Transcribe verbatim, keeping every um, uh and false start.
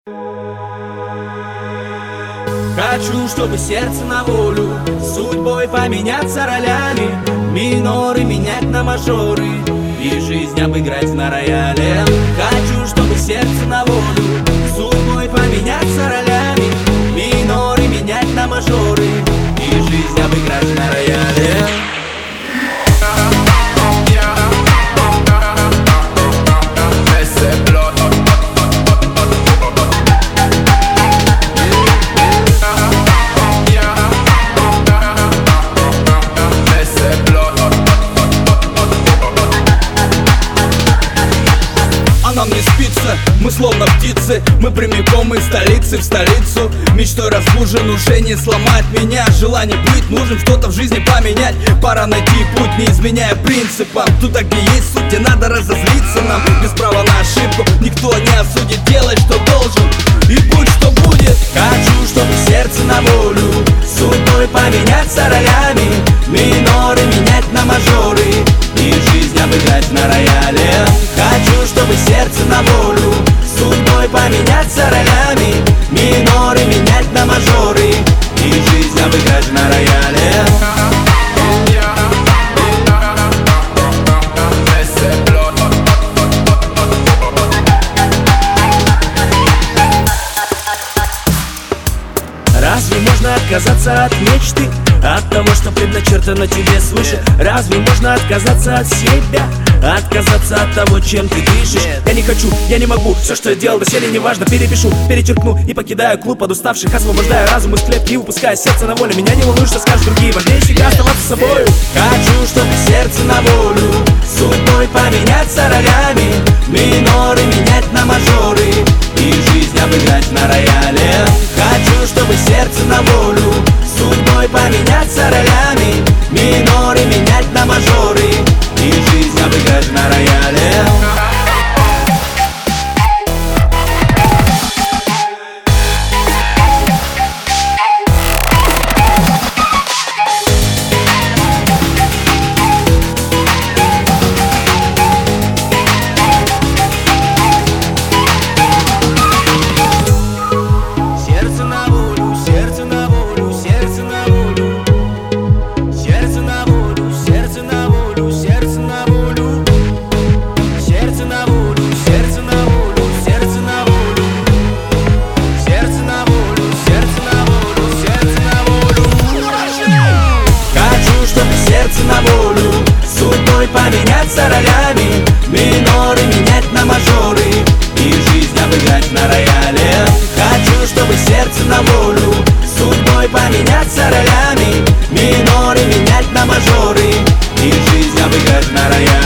Хочу, чтобы сердце на волю, судьбой поменяться ролями, миноры менять на мажоры и жизнь обыграть на рояле. Хочу, чтобы сердце на волю, судьбой поменяться ролями, миноры менять на мажоры и жизнь обыграть на рояле. Нам не спится, мы словно птицы, мы прямиком из столицы в столицу. Мечтой разбужен, уже не сломать меня. Желание быть нужен, что-то в жизни поменять. Пора найти путь, не изменяя принципам. Туда, где есть суть, где надо разозлиться нам. Без права на ошибку, никто не осудит. Делай, что должен, и будь, что будет. Хочу, чтобы сердце на волю, судьбой поменяться ролями, миноры менять на мажоры и жизнь обыграть на рояле. Хочу, чтобы сердце на волю, судьбой поменяться ролями, миноры менять на мажоры и жизнь обыграть на рояле. Разве можно отказаться от мечты, от того, что предначертано тебе свыше? Разве можно отказаться от себя, отказаться от того, чем ты дышишь? Я не хочу, я не могу, все, что я делал доселе, неважно. Перепишу, перечеркну и покидаю клуб подуставших, освобождаю разум из клетки и выпускаю сердце на волю. Меня не волнует, что скажут другие, важнее всегда оставаться собой. Хочу, чтобы сердце на волю, судьбой поменяться ролями, миноры менять на мажоры и жизнь обыграть на рояле. Хочу, чтобы сердце на волю, судьбой поменяться ролями, миноры менять на мажоры и жизнь обыграть на рояле. Поменяться ролями, миноры менять на мажоры и жизнь обыграть на рояле. Хочу, чтобы сердце на волю, судьбой поменяться ролями, миноры менять на мажоры и жизнь обыграть на рояле.